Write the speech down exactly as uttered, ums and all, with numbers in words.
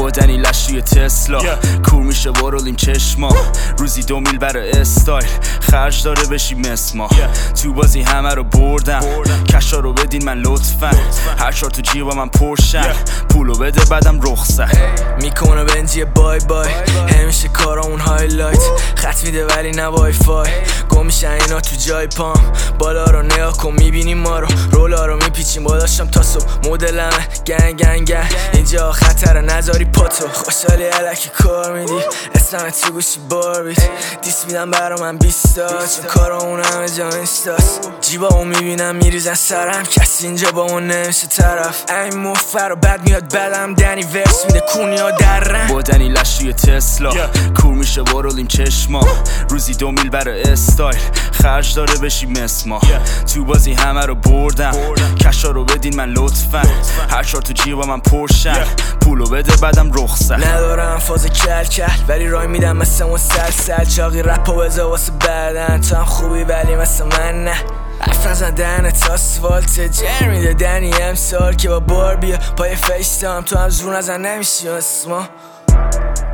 با دنی لشوی تسلا کور میشه با رولیم چشما روزی دو میل برای استایل خرج داره بشی مسما تو بازی همه رو بردم کشا رو بدین من لطفا هر چار تو جیبا من پرشن پولو بده بعدم رخصت میکنه بنجی بای بای همیشه کارامون هایلایت خط میده ولی نه وای فای گم میشن اینا تو جای پام بالا رو نگاه کن میبینی ما رو رولا رو میپیچیم با داشتم تا صبح مدلمه گنگ گنگ گنگ اینجا خطره نذاری پاتو خوشحالی علکی کار میدی اسمت تو گوشی بار بید دیس میدم برا من بیستا چون کارامون همه جا اینستاس جیبا اون میبینم میریزن سرم کسی اینجا با اون نمیشه طرف این مفر و بد میاد بدم دنی ورس میده کونی ها درن با دنی لشوی تسلا کور میشه با رولیم چشما روزی دو میل برای استایل خرج داره بشی مسما تو بازی همه رو بردم کشا رو بدین من لطفا هر چار تو جیبا من پرشن پولو بده بعدم رخصت ندارم فاز کل کل ولی رای میدم مثل مسلسل چاقی رپا بزا واسه بعدن تو هم خوبی ولی مثل من نه حرف نزن دهنت آسفالت جر میده دنی امسال که با بار بیا پای فیس تام تو هم زور نزن نمیشی اسما